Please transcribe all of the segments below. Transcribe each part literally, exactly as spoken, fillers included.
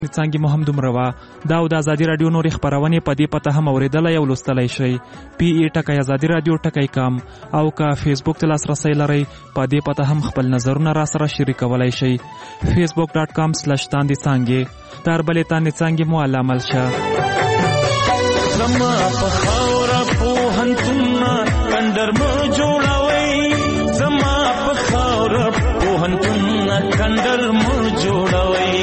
څنګه مو هم دومره وه. دا او د ازادي راډیو نورې خپرونې په دې پته هم اورېدلی او لوستلی شئ. پی ای ټکی ازادي راډیو ټکی کام او که فیسبوک ته لاسرسی لرئ په دې پته هم خپل نظرونه را سره شریکولی شئ. فیسبوک ډاټ کام سلش تاندې څانګې تر بلې تاندې څانګې مو علامل شه. زما په خاوره پوهنتونه کندر مه جوړوئ، زما په خاوره پوهنتونه کندر مه جوړوئ،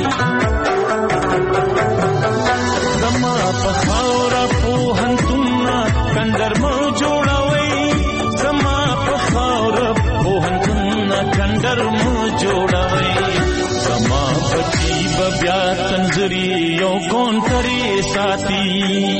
زما په خاوره پوهنتونه کندر مه جوړوئ، زما په خاوره پوهنتونه کندر مه جوړوئ، زما بچی به بیا تنظري یو کونټرې ساتي،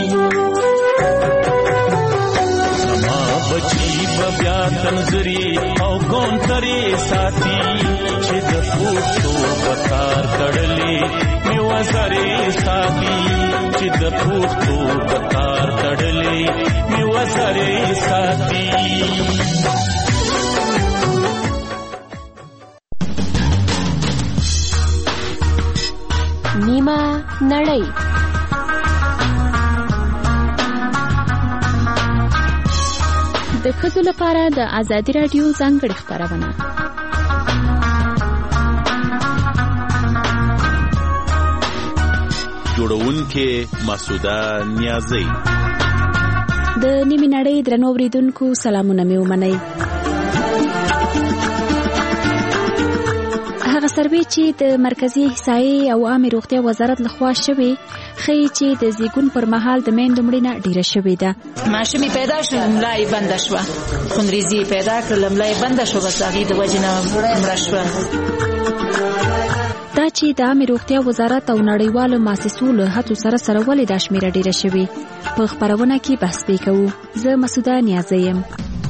زما بچی به بیا تنظري او کونټرې ساتي، چې د پوښتو په تار تړلې مې وزرې ساتي، چې د پوښتو په تار تړلې مې وزرې ساتي. نیمه نړۍ د ښځو لپاره د ازادي راډیو ځانګړې خپرونه. جوړونکې مسعوده نیازی. د نیمې نړۍ درنو اوریدونکو سلامونه مې ومنئ. هغه سروې چې د مرکزی احصایې او عامې روغتیا وزارت لخوا شوې ښیي چې د زیږون پر مهال د میندو مړینه ډیره شوې ده. ماشومې پیدا شوه ملا یې بنده شوه، خونریزي یې پیدا کړله ملا یې بنده شوه، بس هغې د وجې نه مړه شوه. دا چې د عامې روغتیا وزارت او نړیوالو مؤسسو له هڅو سره سره ولې دا شمېره ډیره شوې په خپرونه کې بحث پې کوو. زه مسعوده نیازی یم.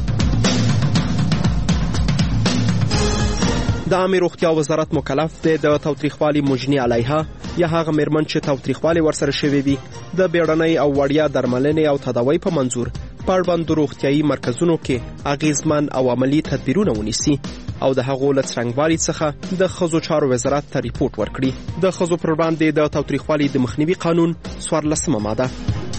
د عامې روغتیا وزارت مکلف دی د تاوتریخوالي مجني علیها یا هغه میرمن چې تاوتریخوالي ورسره شوی وي د بیړنۍ او وړیا درملنې او تداوی په منظور په اړوندو روغتیایي مرکزونو کې اغیزمن او عملي تدبیرونه ونیسي او د هغو له څرنګوالي څخه د ښځو چارو وزارت ته ریپورټ ورکړي. د ښځو پر وړاندې د تاوتریخوالي د مخنیوي قانون څوارلسمه ماده.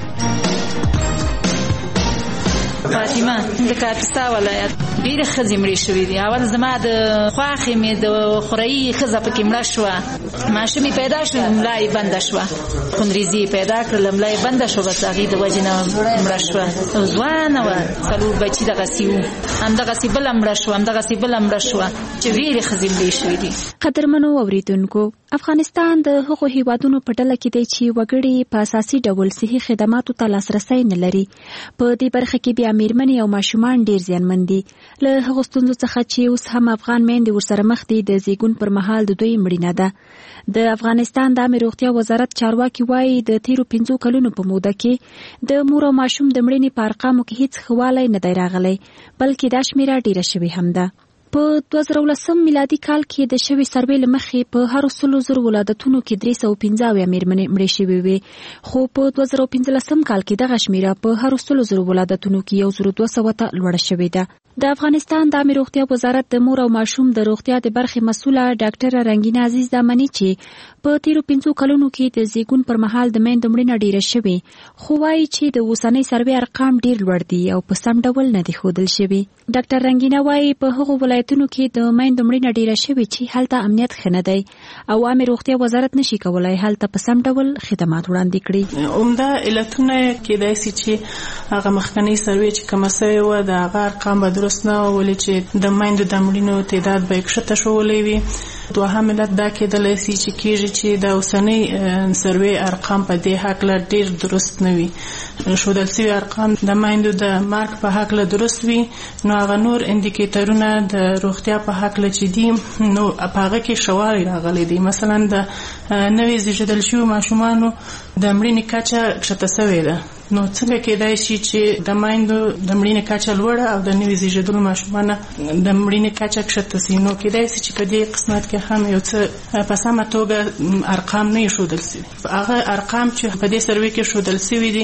فاطمه د کاپیسا ولایت ډېرې ښځې مړې شوې دي. اول زما د خواښې مې د خورایي ښځه پکې مړه شوه، ماشومې پیدا شوه ملا یې بنده شوه، خونریزي یې پیدا کړله ملا یې بنده شوه، بس هغې د وجې نه مړه شوه. ځوانه وه، څلور بچي دغسې وو، همدغسې بله مړه شوه، همدغسې بله مړه شوه، چې ډېرې ښځې مړې شوې دي. قدرمنو اوریدونکو، افغانستان د هغو هیوادونو په ډله کې دی چې وګړي په اساسي ډول صحي خدماتو ته لاسرسی نه لري. په دې برخه کې بیا میرمنې او ماشومان ډېر زیانمن دي. له هغو ستونزو څخه چې اوس هم افغان میندې ورسره مخ دي د زیږون پر مهال د دوی مړینه ده. د افغانستان د عامې روغتیا وزارت چارواکي وایي د تیرو پنځو کلونو په موده کې د مور او ماشوم د مړینې په ارقامو کې هیڅ ښه والی نه دی راغلی، بلکې دا شمېره ډېره شوې هم ده. په دوه زره ولسم میلادي کال کې د شوې سروې له مخې په هرو سلو زرو ولادتونو کې درې سوه پنځه اویا میرمنې مړې شوې وې، خو په دوه زره پنځلسم کال کې دغه شمېره په هرو سلو زرو ولادتونو کې یو زرو دوه سوه ته لوړه شوې ده. د افغانستان د عامې روغتیا وزارت د مور او ماشوم د روغتیا د برخې مسؤله ډاکټره رنګینه عزیز دا مني چې په تیرو پنځو کلونو کې د زیږون پر مهال د میندو مړینه ډیره شوې، خو وایي چې د اوسنۍ سروې ارقام ډیر لوړ دي او په سم ډول نه دي ښودل شوي. ډاکټر رنګینه وایي په هغو ولایتونو کې د میندو مړینه ډیره شوې چې هلته امنیت ښه نه دی او عامې روغتیا وزارت نشي کولای هلته په سم ډول خدمات وړاندې کړي. عمده علتونه کېدای شي چې هغه مخکنۍ سروې چې کومه سوې وه د هغه ارقام به درست نه وه، ولې چې د میندو د مړینو تعداد به یې کښته شولی وي. دوهم علت دا کېدلی شي چې کېږي چې د اوسنۍ سروې ارقام په دې هکله ډېر درست نه وي. ښودل شوي ارقام د میندو د مرګ په هکله درست وي، نو هغه نور اندیکیټرونه د روغتیا په هکله چې دي نو په هغه کې ښه والی راغلی دی. مثلا د نوې زیږېدل شویو ماشومانو د مړینې کچه کښته سوې ده، نو څنګه کېدای شي چې د میندو د مړینې کچه لوړه او د نوې زیږېدلو ماشومانو د مړینې کچه کښته سي؟ نو کېدای شي چې په دې قسمت کې هم یو څه په سمه توګه ارقام نه یې ښودل سوي. هغه ارقام چې په دې سروې کې ښودل سوي دي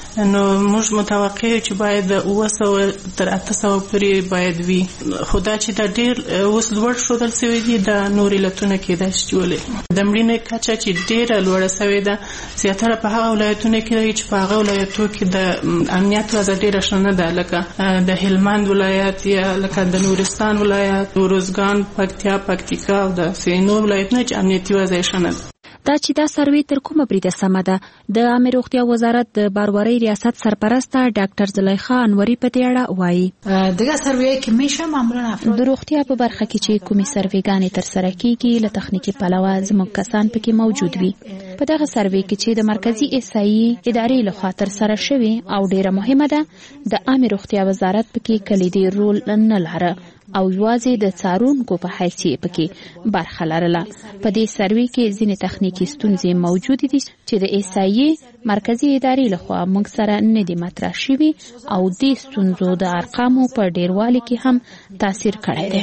نو موږ متوقع یو چې باید اوه سوه تر اته سوه پورې باید وي، خو دا چې دا ډېر اوس لوړ ښودل سوي دي دا نور علتونه کېدای شي چې ولې د مړینې کچه چې ډېره لوړه سوې ده زیاتره په هغه ولایتونو کې دی چې په هغه ولایتو کې د امنیت وضع ډېره ښه نه ده، لکه د هلمند ولایت یا لکه د نورستان ولایت، روزګان، پکتیا، پکتیکا او د سینو ولایتونه چې امنیتي وضع یې ښه نه ده. دا چې دا سروې تر کومه بریده سمه ده، د عامه روغتیا وزارت د باروارۍ ریاست سرپرسته ډاکټر زلیخا انوري په دې اړه وایي. دغه سروې کې میشه معمولا د روغتیا په برخه کې چې کومې سروېګانې تر سره کیږي له تخنیکی پلوه زموږ کسان پکې موجود وي. په دغه سروې کې چې د مرکزی احصایي ادارې لخوا تر سره شوی او ډیره مهمه ده، د عامه روغتیا وزارت پکې کلیدي رول نه لاره او یوازې د څارونکو په حیثیت پکې برخه لرله. په دې سروې کې ځینې تخنیکی ستونزې موجود دي چې د احصایي مرکزی ادارې لخوا موږ سره نه دي مطرح شوي او دې ستونزو د ارقامو په ډیروالي کې هم تاثیر کړی دی.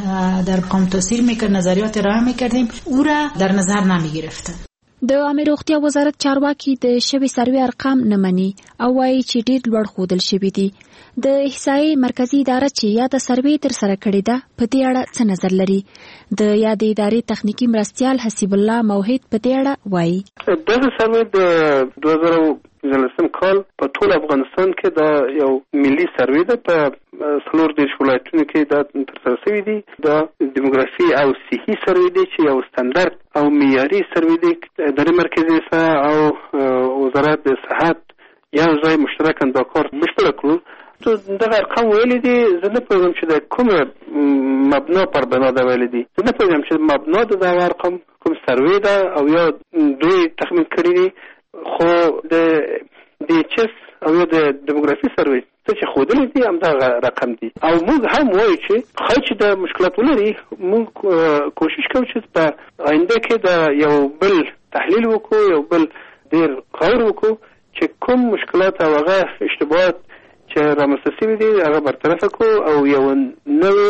در ارقام تاثیر میکرد، نظریات ارائه میکردیم او را در نظر نمیگرفتن. د عامه روغتیا وزارت چارواکي د شوي سروې ارقام نه مني او وایي چې ډېر لوړ ښودل شوي دي. د احصایي مرکزی اداره چې یاده سروې تر سره کړې ده په دې اړه څه نظر لري؟ د یادې ادارې تخنیکی مرستیال حسیب الله موحد په دې اړه وایي. دغه سروې د دوه زره پنځلسم کال په ټول افغانستان کې دا یو ملي سروې ده، په څلور دېرش ولایتونو کې دا ترسره شوي دي. دا دیموګرافي او صحي سروې دی چې یو ستاندرد او معیاري سروې دی. ادارې مرکزي او وزارت د صحت یو ځای مشترکاً دا کار بشپړ کړو. دغه ارقام ویلي دي، زه نه پوهېږم چې د کومه مبنا پر بنا ده ویلي دي. زه نه پوهېږم چې مبنا د دغه ارقام کوم سروې ده او یا دوی تخمین کړي دي، خو د ډي ایچ اس او یا د دیموګرافي سروې څه چې ښودلي دي همدغه رقم دي. او موږ هم وایو چې ښایي چې د مشکلات ولري، موږ کوشش کوو چې په آینده کې د یو بل تحلیل وکړو، یو بل ډېر غور وکړو چې کوم مشکلات او هغه اشتباهات چې رامنځته شوي دي هغه برطرفه کړو او یو نوی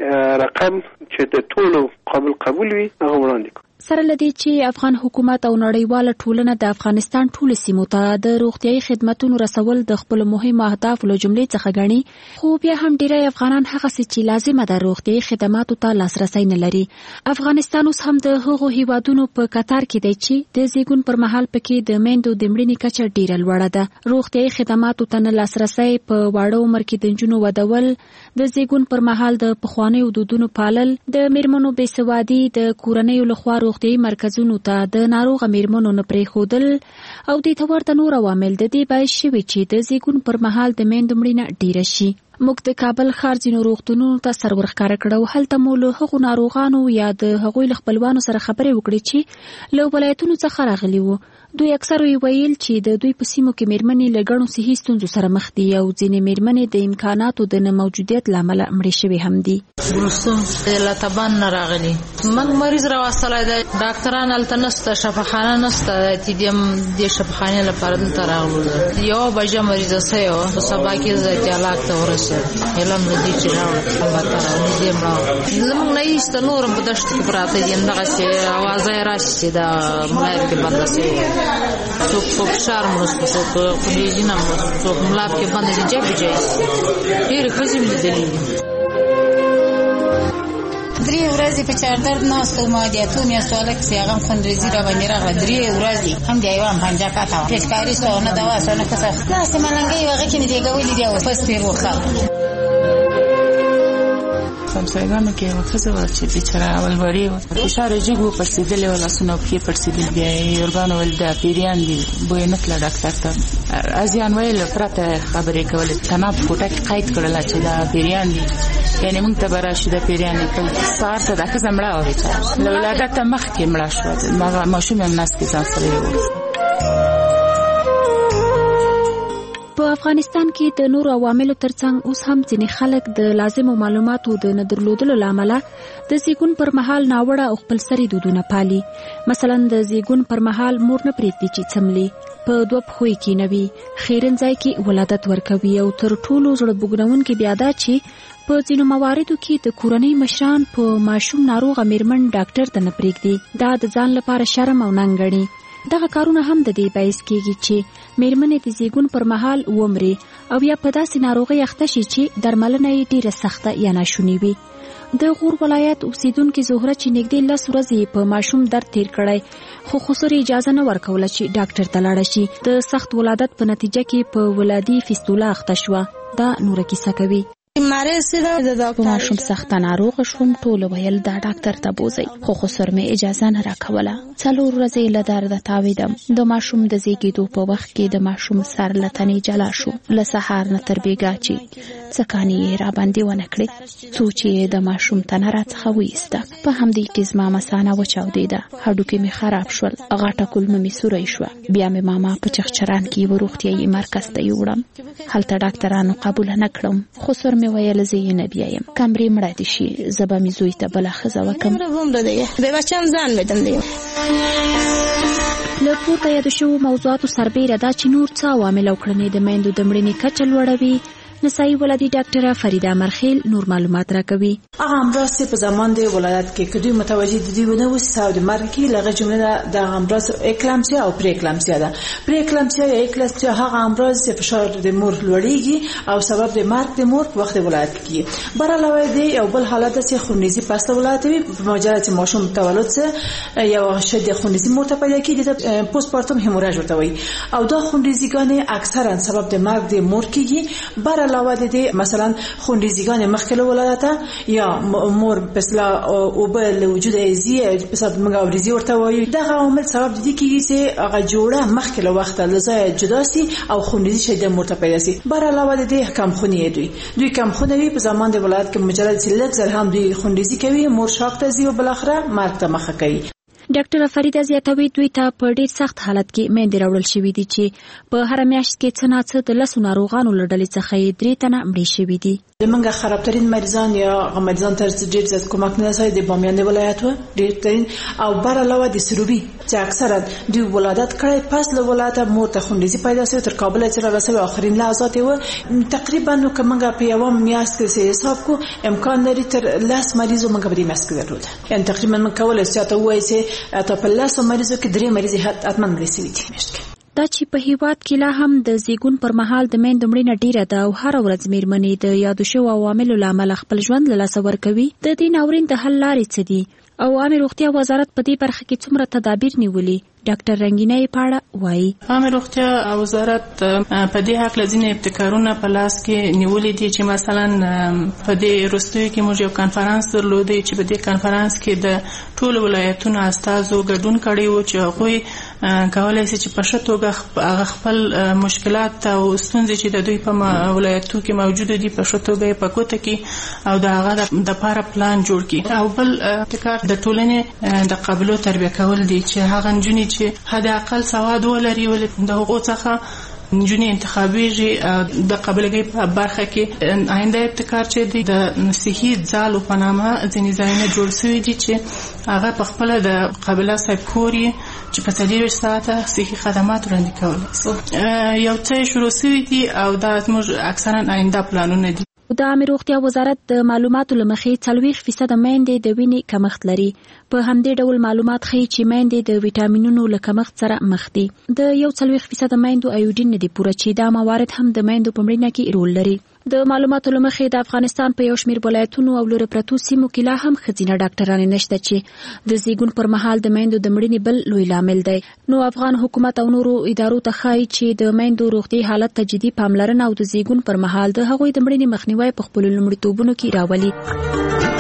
رقم چې د ټولو قابل قبول وي هغه وړاندې کړو. سره لدی چې افغان حکومت او نړیواله ټولنه د افغانستان ټول سیمو ته د روغتيایي خدماتو رسول د خپل مهمه اهدافو له جملې څخه غني، خو بیا هم ډیری افغانان هغه څه چې لازمه ده روغتيایي خدماتو ته لاسرسي نه لري. افغانستان اوس هم د هغو هیوادونو په قطار کې دی چې د زیږون پر مهال پکې د میندو د مړینې کچه ډیره لوړه ده. روغتيایي خدماتو ته نه لاسرسي په واړو عمر کې د نجونو ودول، د زیږون پر مهال د پخوانیو دودونو پالل، د میرمنو بېسوادي، د کورنیو لخوا روغتيایي مرکزونو ته د ناروغه میرمنو نه پرېښودل او د دې ورته نور عوامل د دې باعث شوي چې د زیږون پر مهال د میندو مړینه ډیره شي. موږ د کابل ښار ځینو روغتونونو ته سر ورښکاره کړو. هلته مو له هغو ناروغانو یا د هغوی له خپلوانو سره خبرې وکړې چې له ولایتونو څخه راغلي وو. دوی اکثر ویل چې د دوی په سیمو کې میرمنې له ګڼو صحي ستونزو سره مخ دي او ځینې میرمنې د امکاناتو د نه موجودیت له امله مړې شوې هم دي. وروسته له تبان نه راغلي، موږ مریض راوستلی دی، ډاکټران هلته نشته، شفاخانه نشته چې دې شفاخانې لپاره دلته راغلو. یوه بجه مریضه سوې وه، په سبا کې زه جالاک ته ورسېدم، علم له دې چې راوړه همدلته راونږدې مړه وه. زموږ نه ایسته نور هم په دښتو کې پراته دي، همدغسې اوازه یې راشي چې دا ملایر کې بنده سوې، څوک په فشار مرسته، څوک په خلیجي نه مرسته، څوک ملاب کې بنده دي، جای په جای ډېرې ښځې مې لیدلي دي. درې ورځې په چاردرد ناست وم، د اتو میاشتو هلک چې هغه هم خونریزي راباندې راغله، درې ورځې هم د یوه هم پنجه کاته وه، پېچکاري سوه، نه دوا سوه، نه کسه داسې ملنګۍ وه، هغې کې مې زېږولي دي او پس پرې وښه. همسایګانو کې یوه ښځه وه چې بېچاره اول وړې وه، فشار یې جګ و، پړسېدلې وه، لاسونه او پښې پړسېدل. بیا یې وربانو ویل دا پیریان دي، بوی نه تله ډاکټر ته. ازیان ویل پرته خبرې کولې، تناب په کوټه کې قید کړله چې دا پیریان دي، یعنې موږ ته به راشي دا پیریان دي. سهار ته دا ښځه مړه وه بېچاره، له ولادته مخکې مړه شوه، ماشوم یې هم نس کې ځان سره یووړ. په افغانستان کې د نورو عواملو ترڅنګ اوس هم ځینې خلک د لازمو معلوماتو د نه درلودلو له امله د زیږون پر مهال ناوړه او خپلسري دودونه پالي. مثلا د زیږون پر مهال مور نه پرېږدي چې څملي، په دوه پښو یې کینوي، خیرن ځای کې ولادت ورکوي او تر ټولو زړه بوږنونکې بیا دا چې په ځینو مواردو کې د کورنۍ مشران په ماشوم ناروغه میرمن ډاکټر ته نه پرېږدي. دا د ځان لپاره شرم او ننګ ګڼي. دغه کارونه هم د دې باعث کیږي چې میرمنې د زیږون پر مهال ومري او یا په داسې ناروغۍ اخته شي چې درملنه یې ډیره سخته یا ناشونې وي. د غور ولایت اوسیدونکې زهره چې نږدې لس ورځې په ماشوم درد تیر کړی خو خسر اجازه نه ورکوله چې ډاکټر ته لاړه شي. د سخت ولادت په نتیجه کې په ولادي فیستولا اخته شوه. دا نوره کیسه کوي. په ماشوم سخته ناروغه شوم، ټول ویل دا ډاکټر ته بوځئ، خو خسر مې اجازه نه راکوله. څلور ورځې له درده تاویدم. د ماشوم د زیږېدو په وخت کې د ماشوم سر له تنې جلا شو. له سهار نه تر بېګا چې څکانې یې راباندې ونه کړې، څو چې د ماشوم تنه راڅخه وایسته. په همدې کې زما مثانه وچاودېده، هډوکي مې خراب شول، غټه کولمه مې سوری شوه. بیا مې ماما په چغچران کې یوه روغتیایي مرکز ته یوړم. هلته ډاکټرانو قبوله نه کړم. خسر مې ویل زه یې نه بیایم، کمرې مړه دې شي، زه به مې زوی ته بله ښځه وکړم. له پورته یادو شوو موضوعاتو سربیره دا چې نور څه عوامل او کړنې د میندو د مړینې کچه لوړوي، نسایي ولادي ډاکټره فریده مرخیل نور معلومات راکوي. هغه امراض چې په زمان د ولادت کې کدی متوجه دي ونه وسه او د مرګ کې لغه جمله د امراض اکلامسیا او پری اکلامسیا ده. پری اکلامسیا یا اکلامسیا هغه امراض چې فشار د مور لوړیږي او سبب د مرګ د مور په وخت ولادت کې. بر علاوه دی یو بل حالت چې خونریزي پس ولادت وي په مجرد چې ماشوم تولد سره یو شدید خونریزي مور ته پیدا کیږي د پوست پارتم هیموراژ ورته وي او دا خونریزیګان اکثرا سبب د مرګ د مور کیږي. بر علاوه د مثلا خونریزیګان مخکله ولادت یا مور پسلا او بل وجود ازي پسلا مګاوريزي ورته وایي. دا عوامل سبب دي کیږي چې هغه جوړه مخکله وخت لزای جداسي او خونریزي شي د مور ته پیدا سي. بر علاوه د کم خونی دوی دوی کم خونوي په زمان د ولادت کې مجرد چې لږ هم دوی خونریزي کوي، مور شاک ته ځي او بل اخره مرګ ته مخه کوي. ډاکټر فریده زیاتوي دوی ته په ډیر سخت حالت کې میندې راوړل شوې دي چې په هر میاشت کې څه نه څه د لسو ناروغانو له ډلې څخه یې درې تنه مړې شوي دي. زمونږ خرابترین مریضان یا مریضان تر ډیر زیات کومک نه سي د بامیان ولایت و ډیر ترین او بر علاوه د سروبي چې اکثرا دوی ولادت کړي پس له ولادت مور ته خونریزي پیدا شوه تر کابل چې رسوي اخرین لحظات و تقریبا نو کومه په یو میاشت کې حساب کو امکان لري تر لاس مریضو موږ به دې مسک درلود. یعنی تقریبا من کولای چې ته وایي چې اته په لاس مریضو کې درې مریض حتما رسېږي دي مشکل. دا چې په هیواد کې لا هم د زیږون پر مهال د میندو مړینه ډیره ده او هر ورځ میرمنې د یادو شوو عواملو له امله خپل ژوند له لاسه ورکوي. د دې ناورین د حل لارې څه دي او عامه روغتیا وزارت په دې برخه کې څومره تدابیر نیولي؟ ډاکټر رنگینه پاړه وایي عامه روغتیا وزارت په دې حق لزینه ابتکارونه په لاس کې نیولې دي چې مثلا په دې وروستیو کې موږ یو کانفرنس درلودی چې په دې کانفرنس کې د ټول ولایتونو استادو ګډون کړی و چې هغه کولای شي چې په شتوګه هغه خپل مشکلات او ستونزې چې د دوی په ولایتو کې موجود دي په شتوګه په کوټه کې او د هغه د لپاره پلان جوړ کړي. او بل ابتکار د ټولنې د قابلیت تربیه کول دي چې هغه نجونې چې حد اقل سواد ولري ولې د هغو څخه نجونې انتخابېږي د قابلیت په برخه کې. آینده ابتکار چې دی د صحي ځالو په نامه ځینې ځایونه جوړ شوي دي چې هغه په خپله د قابله صاحب کور چې په څلوېښت ساعته صحي خدمات وړاندې کولی یو څه شروع شوي دي او دا زموږ اکثرا آینده پلانونه دي. د عامه روغتیا وزارت د معلوماتو له مخې څلوېښت فیصده میندې د وینې کمښت لري. په همدې ډول معلومات ښیي چې میندې د ویټامینونو له کمښت سره مخ دي. د یو څلوېښت فیصده میندو ایوډین نه دي پوره چې دا موارد هم د میندو په مړینه کې رول لري. د معلوماتو له مخې د افغانستان په یو شمېر ولایتونو او لرې پرتو سیمو کې لا هم ښځینه ډاکټرانې نشته چې د زیږون پر مهال د میندو د مړینې بل لوی لامل دی. نو افغان حکومت او نورو ادارو ته ښایي چې د میندو روغتي حالت ته جدي پاملرنه او د زیږون پر مهال د هغوی د مړینې مخنیوی په خپلو لومړیتوبونو کې راولي.